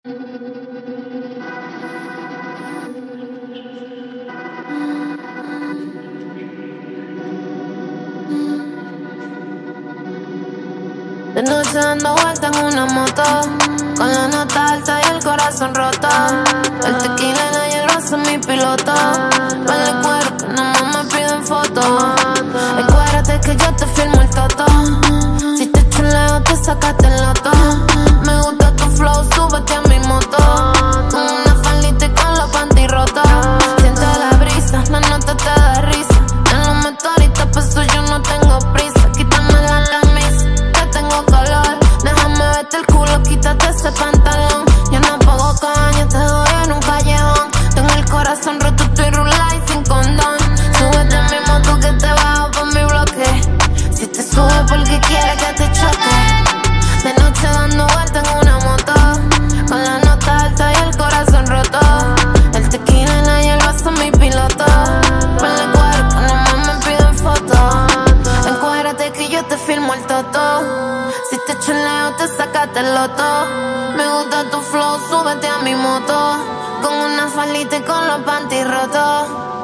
De noche dando vueltas en una moto, con la nota alta y el corazón roto. El tequila y el vaso mi piloto. Vale cuero que nomás me piden fotos. Recuérdate que yo te firmo el toto. Si te chuleo te sacaste el loto. Me gusta tu flow, súbete a mi moto. Con una faldita y con los panty rotos. Siento la brisa, la nota te da risa. Te lo meto ahorita, pues eso yo no tengo prisa. Quítame la camisa, que tengo calor. Déjame verte el culo, quítate ese pantalón. Yo no pago caña, te doy en un callejón. Tengo el corazón roto, estoy rulada y sin condón. Súbete a mi moto que te bajo por mi bloque. Si te sube porque quiere que te choque. De noche dando vueltas en una moto, con la nota alta y el corazón roto. El tequila y el vaso mi piloto. Ponle cuero que nomás me piden fotos. Encuérdate que yo te firmo el toto. Si te chuleo te sacaste el loto. Me gusta tu flow, súbete a mi moto. Con una faldita y con los panty rotos.